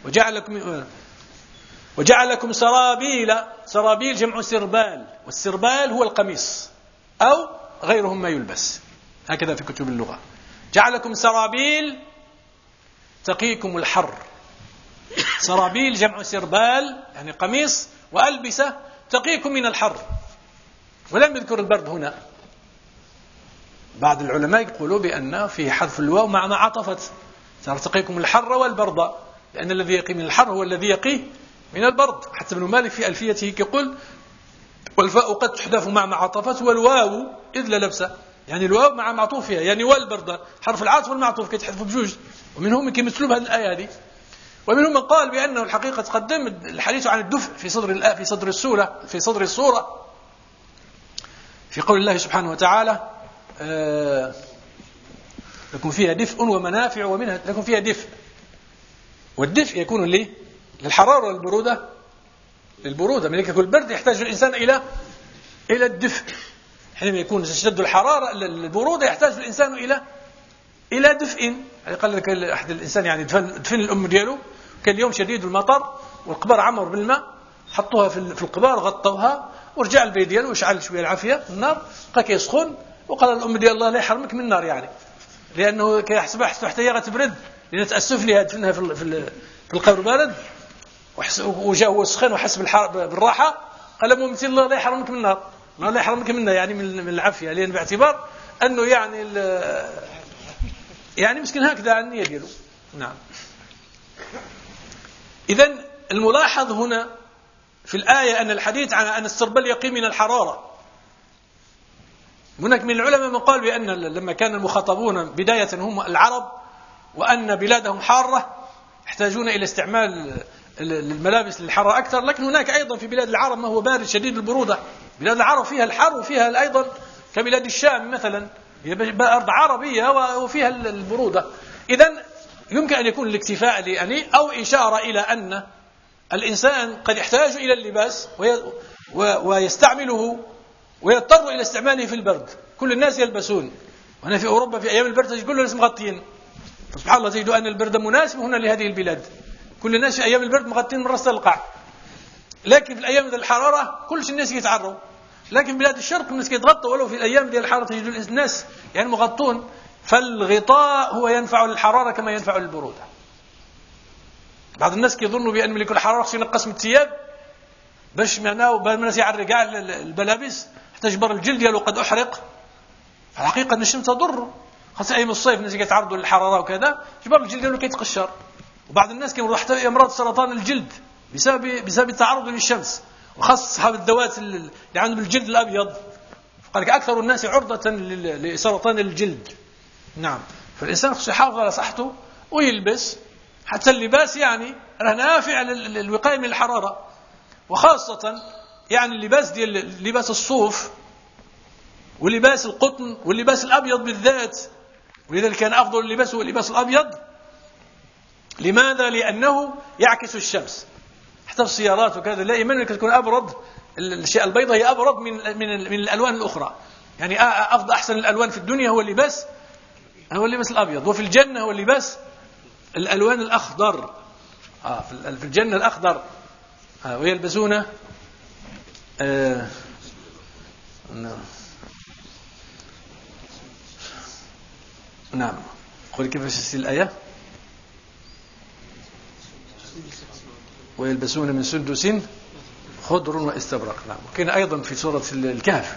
وجعلكم سرابيل جمع سربال، والسربال هو القميص أو غيره ما يلبس، هكذا في كتب اللغة. جعلكم سرابيل تقيكم الحر. سرابيل جمع سربال يعني قميص، وألبسة تقيكم من الحر. ولم يذكر البرد هنا. بعض العلماء يقولوا بأن فيه حذف الواو مع ما عطفت، تقيكم الحر والبرد، لأن الذي يقي من الحر هو الذي يقي من البرد. حتى ابن مالك في ألفيته يقول والفاء قد تحذف مع ما عطفت والواو إذ لا لبسه، يعني الواو مع معطوفها يعني والبرد حرف العطف والمعطوف كيتحذفوا بجوج. ومنهم من كيمثلوا بهذه الآية هذه. ومنهم من قال بأنه الحقيقة تقدم الحديث عن الدفء في صدر السورة في قول الله سبحانه وتعالى لكم فيها دفء ومنافع ومنها لكم فيها دفء. والدفء يكون للحرارة والبرودة، للبرودة. من يكون البرد يحتاج الإنسان إلى الدفء. حينما يكون تشتد الحرارة البرودة يحتاج الإنسان إلى دفء. قال لك أحد الإنسان يعني دفن الأم دياله، كان اليوم شديد المطر والقبار عمر بالماء، حطوها في القبار غطوها ورجع البيت دياله وشعل شوية العافية النار، بقى يسخن. وقال الأم ديال الله لا يحرمك من النار يعني، لأنه كيحسبها حتى هي غتبرد، لأن تأسف لها دفنها في القبر بارد. وجاء هو سخن وحس بالراحة، قال ممثل الله لا يحرمك من النار، الله لا يحرمك منها، يعني من العافية، لأن باعتبار أنه يعني مسكين هكذا عن النية دياله. نعم. إذن الملاحظ هنا في الآية أن الحديث عن أن السربال يقي من الحرارة. هناك من العلماء من قال بأن لما كان المخاطبون بداية هم العرب وأن بلادهم حارة يحتاجون إلى استعمال الملابس للحرارة أكثر، لكن هناك أيضا في بلاد العرب ما هو بارد شديد البرودة. بلاد العرب فيها الحر وفيها أيضا كبلاد الشام مثلا، هي أرض عربية وفيها البرودة. إذن يمكن أن يكون الاكتفاء يعني أو إشارة إلى أن الإنسان قد يحتاج إلى اللباس ويستعمله ويضطر إلى استعماله في البرد. كل الناس يلبسون، وهنا في أوروبا في أيام البرد تجد كل الناس مغطين، سبحان الله تجد أن البرد مناسب هنا لهذه البلاد. كل الناس في أيام البرد مغطين من رأس القاع، لكن في الأيام ديال الحرارة كل الناس يتعروا. لكن بلاد الشرق الناس يتغطوا، ولو في الأيام ديال الحرارة تجد الناس يعني مغطون. فالغطاء هو ينفع للحرارة كما ينفع للبرودة. بعض الناس يظنوا بأن ملك الحرارة خصو ينقص من الثياب باش معناه الناس يعري كاع الملابس حتى جبر الجلد ديالو قد أحرق. فالحقيقة أن الشمس تضر، خاصة أيام الصيف الناس يتعرضوا للحرارة وكذا، جبر الجلد ديالو كيتقشر. وبعض الناس كيمروا حتى أمراض سرطان الجلد بسبب التعرض للشمس، وخاصة أصحاب الذوات اللي عندهم الجلد الأبيض، فقال لك أكثر الناس عرضة لسرطان الجلد. نعم. فالإنسان خصو يحافظ على صحته ويلبس، حتى اللباس يعني راه نافع للوقاية من الحرارة، وخاصة يعني اللباس ديال لباس الصوف ولباس القطن واللباس الأبيض بالذات. ولذلك كان أفضل اللباس هو اللباس الأبيض. لماذا؟ لأنه يعكس الشمس. حتى في السيارات وكذا لا إيمان أنك تكون أبرد، الأشياء البيضاء هي أبرد من الألوان الأخرى. يعني أفضل أحسن الألوان في الدنيا هو اللباس الأبيض، وفي الجنة هو اللباس الألوان الأخضر. في الجنة الأخضر. ويلبسون نعم. قل كيف تفسير الآية؟ ويلبسون من سندس خضر واستبرق. نعم. وكان أيضا في سورة الكهف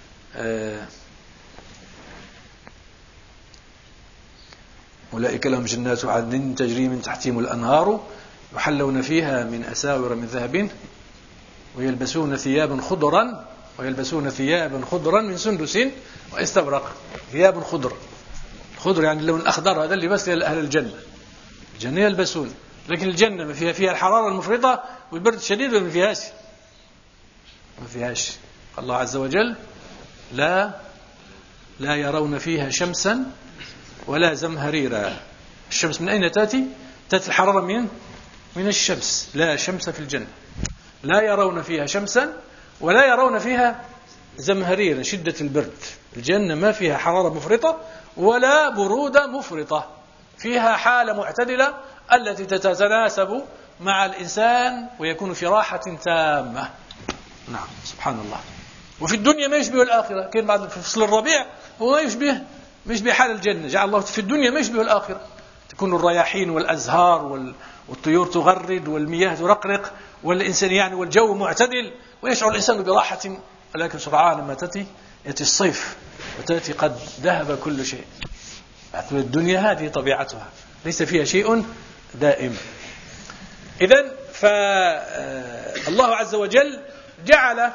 أولئك لهم جنات عدن تجري من تحتهم الأنهار يحلون فيها من أساور من ذهب ويلبسون ثيابا خضرا من سندس واستبرق. ثياب خضر يعني اللون الأخضر، هذا اللباس لأهل الجنة. الجنة يلبسون، لكن الجنة ما فيها الحرارة المفرطة والبرد الشديد ولا ما فيهاش. الله عز وجل لا يرون فيها شمسا ولا زمهريرا. الشمس من أين تأتي الحرارة من الشمس. لا شمس في الجنة، لا يرون فيها شمسا ولا يرون فيها زمهريرا شدة البرد. الجنة ما فيها حرارة مفرطة ولا برودة مفرطة، فيها حالة معتدلة التي تتناسب مع الإنسان ويكون في راحة تامة. نعم. سبحان الله. وفي الدنيا ما يشبه الآخرة. كان بعد في فصل الربيع هو ما يشبه حال الجنة. جعل الله في الدنيا ما يشبه الآخرة. تكون الرياحين والأزهار والطيور تغرد والمياه ترقرق والإنسان يعني والجو معتدل ويشعر الإنسان براحة. ولكن سرعان ما يأتي الصيف وتأتي قد ذهب كل شيء. الدنيا هذه طبيعتها، ليس فيها شيء دائم. إذن فالله عز وجل جعل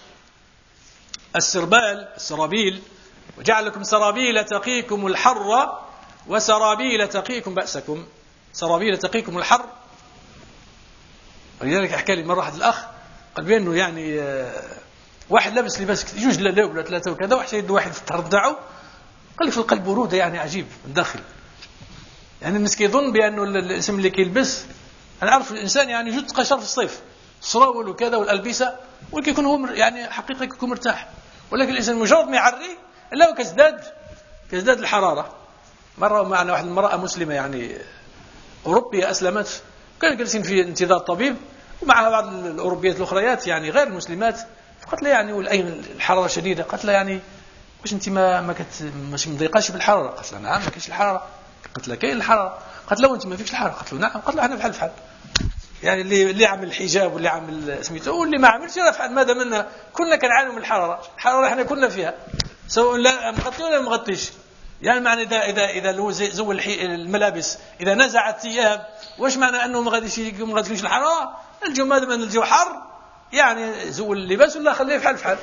السرابيل وجعل لكم سرابيل تقيكم الحر وسرابيل تقيكم بأسكم. سرابيل تقيكم الحر. ولذلك أحكى لي مرة واحد الأخ قال بأنه يعني واحد لابس لباس يوجد له ولا ثلاثة وكذا، واحد في الطرف تاعو قال لي في القلب برودة يعني عجيب من داخل. يعني الناس كيظن بأنه الاسم اللي كيلبس، أنا أعرف الإنسان يعني جد قشر في الصيف السراول وكذا والألبسة ويكون هو يعني حقيقة يكون مرتاح، ولكن الإنسان مجرد ما يعري إلا هو كيزداد الحرارة. مرة معنا واحد المرأة مسلمة يعني أوروبية أسلمت، كانوا جالسين في انتظار طبيب ومعها بعض الأوروبيات الأخريات يعني غير المسلمات، فقالت له يعني والأين الحرارة شديدة، قالت له يعني واش أنت مش مضيقاش بالحرارة؟ قالت له نعم ما كاينش الحرارة. قالت له كاين الحرارة. قالت له أنت ما فيكش الحرارة؟ قالت له نعم. قالت له أنا بحال يعني اللي عمل الحجاب واللي عمل سميته واللي ما عملش يفعل ماذا منا. كلنا كنعاني من الحرارة احنا كنا فيها سواء لا مغطي ولا مغطيش. يعني معنى إذا زول الملابس إذا نزعت ثياب واش معنى أنه ما غاديش الحرارة؟ الجو ماذا من الجو حر يعني زول اللباس ولا خليه في حال.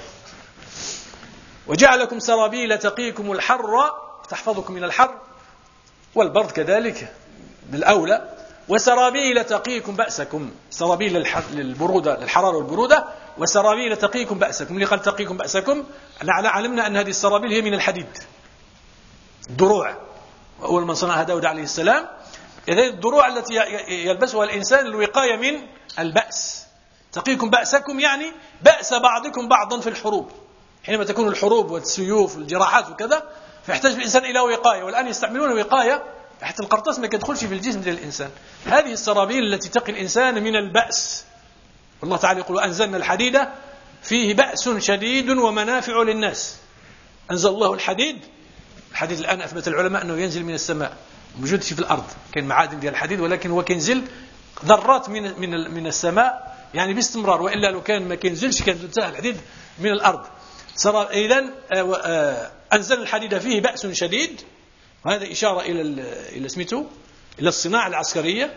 وجعلكم سرابيل تقيكم الحر تحفظكم من الحر والبرد كذلك بالأولى. وسرابيل تقيكم بأسكم. سرابيل للبرودة للحرارة والبرودة. وسرابيل تقيكم بأسكم. اللي قال تقيكم بأسكم علمنا أن هذه السرابيل هي من الحديد الدروع. وأول من صنعها داود عليه السلام. إذا الدروع التي يلبسها الإنسان الوقاية من البأس. تقيكم بأسكم يعني بأس بعضكم بعضا في الحروب. حينما تكون الحروب والسيوف والجراحات وكذا فيحتاج الإنسان إلى وقاية. والآن يستعملون وقاية حتى القرطاس ما يدخلش في الجسم ديال الإنسان. هذه السرابيل التي تقي الإنسان من البأس. والله تعالى يقول أنزلنا الحديد فيه بأس شديد ومنافع للناس. أنزل الله الحديد الآن أثبت العلماء أنه ينزل من السماء موجود في الأرض. كان معادن ديال الحديد ولكن هو كينزل ذرات من السماء يعني باستمرار. وإلا لو كان ما كينزلش كان ينتهي الحديد من الأرض. إذن أنزل الحديد فيه بأس شديد. وهذا إشارة إلى سميته إلى الصناعة العسكرية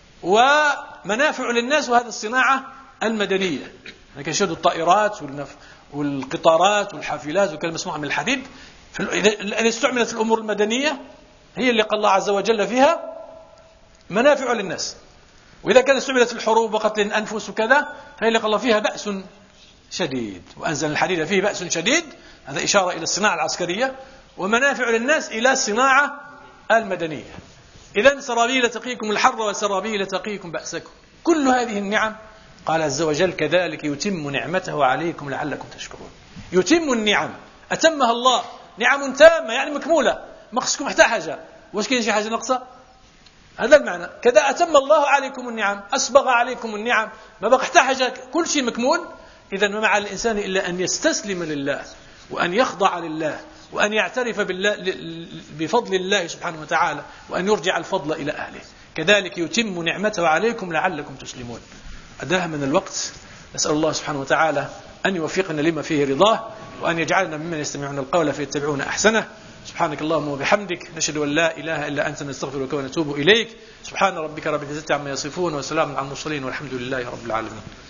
ومنافع للناس. وهذا الصناعة المدنية كيشهدوا الطائرات والقطارات والحافلات وكان مصنوعة من الحديد. إذا استعملت الأمور المدنية هي اللي قال الله عز وجل فيها منافع للناس. وإذا كانت استعملت الحروب وقتل الأنفس وكذا فهي اللي قال الله فيها بأس شديد. وأنزل الحديد فيه بأس شديد. هذا إشارة إلى الصناعة العسكرية ومنافع للناس إلى الصناعة المدنية. إذن سرابيل تقيكم الحر وسرابيل تقيكم بأسكم. كل هذه النعم قال عز وجل كذلك يتم نعمته عليكم لعلكم تشكرون. يتم النعم أتمها الله نعم تامة يعني مكمولة ما خصكم حتى حاجة. واش كاين شي حاجة ناقصة؟ هذا المعنى. كذا أتم الله عليكم النعم أسبغ عليكم النعم ما بقى حتى حاجة كل شيء مكمول. إذن ما مع الإنسان إلا أن يستسلم لله وأن يخضع لله وأن يعترف بفضل الله سبحانه وتعالى وأن يرجع الفضل إلى أهله. كذلك يتم نعمته عليكم لعلكم تسلمون. أداه من الوقت. نسأل الله سبحانه وتعالى أن يوفقنا لما فيه رضاه وأن يجعلنا ممن يستمعون القول فيتبعون أحسنه. سبحانك اللهم وبحمدك نشهد أن لا إله إلا أنت نستغفرك ونتوب إليك. سبحان ربك رب العزة عما يصفون وسلام على المرسلين والحمد لله رب العالمين.